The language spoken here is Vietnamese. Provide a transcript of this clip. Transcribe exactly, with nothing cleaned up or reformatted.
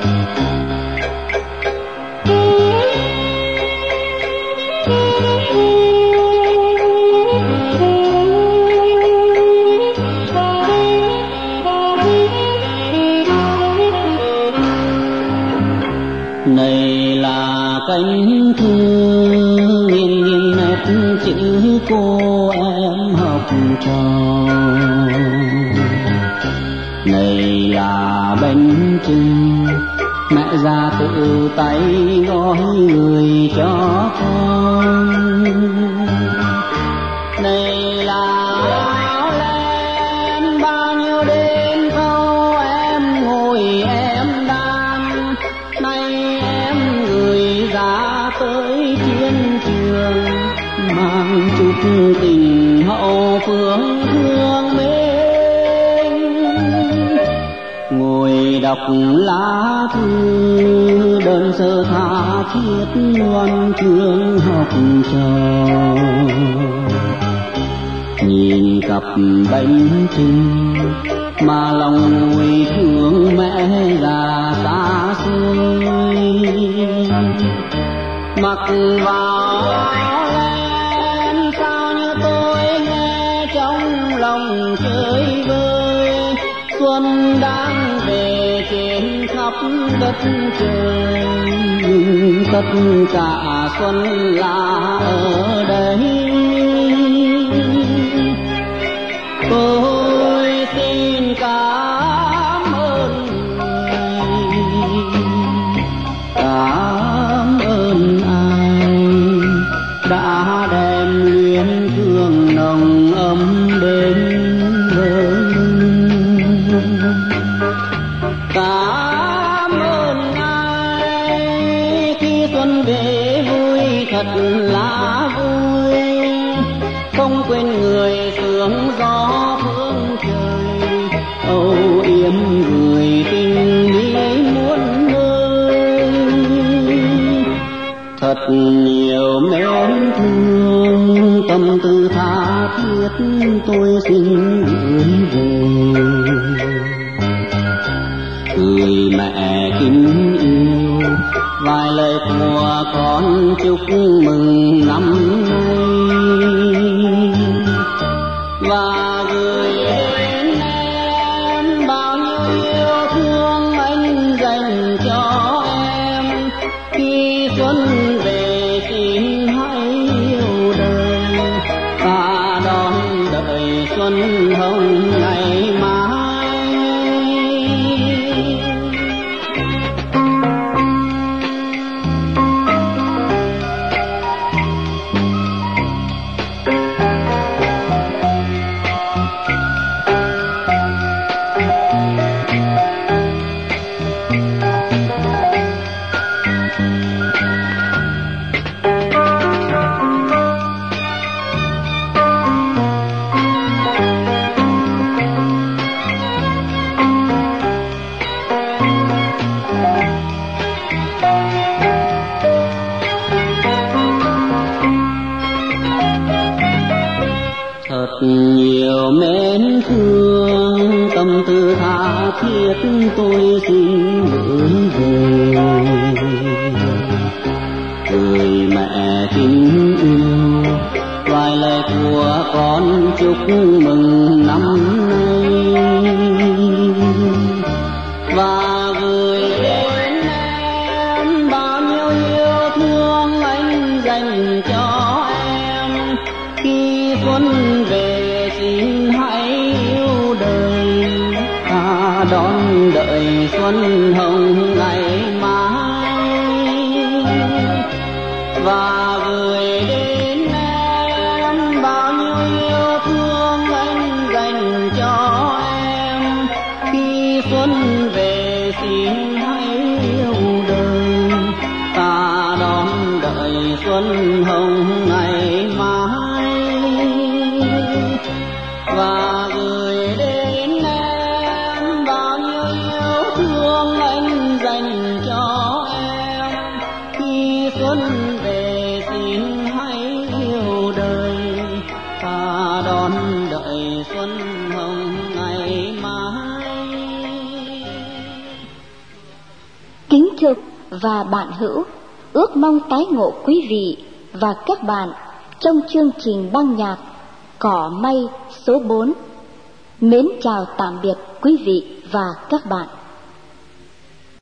Này là cánh thư nghiêng nghiêng nét chữ cô em học trò, này là bánh trưng mẹ già tự tay gói người cho con, này là áo len bao nhiêu đêm thâu em ngồi em đan, nay em gửi ra tới chiến trường mang chút tình hậu phương thương mến, ngồi đọc lá thư đơn sơ tha thiết loan chương học trò, nhìn cặp bánh trưng mà lòng nuôi thương mẹ già xa xôi, mặc vào áo len sao như tôi nghe trong lòng chơi vơi, xuân đang về trên khắp đất trời, nhưng tất cả xuân là ở đây. Tôi xin cảm ơn người, cảm ơn ai đã đem luyến thương nồng ấm đến với mình. Cảm ơn ai khi xuân về vui thật là vui, không quên người sương gió phương trời, âu yếm gửi tình ý muôn nơi. Thật nhiều mến thương tâm tư tha thiết tôi xin gửi về, người mẹ kính yêu vài lời của con chúc mừng năm nay, và gửi đến em bao nhiêu yêu thương anh dành cho em, khi xuân về xin hãy yêu đời, ta đón đợi xuân hồng ngày mai. Nhiều mến thương tâm tư tha thiết tôi xin gửi về, người mẹ kính yêu vài lời của con chúc mừng năm nay, và gửi đến em bao nhiêu yêu thương anh dành cho em, khi xuân về xin hãy yêu đời, ta đón đợi xuân hồng ngày mai, và gửi đến em bao nhiêu yêu thương anh dành cho em, khi xuân về xin hãy yêu đời, ta đón đợi xuân hồng ngày mai, và gửi đến em bao nhiêu yêu thương anh dành cho em, khi xuân về xin hãy yêu đời, ta đón đợi xuân hồng ngày mai. Kính thưa và bạn hữu, ước mong tái ngộ quý vị và các bạn trong chương trình băng nhạc Cỏ May số bốn. Mến chào tạm biệt quý vị và các bạn.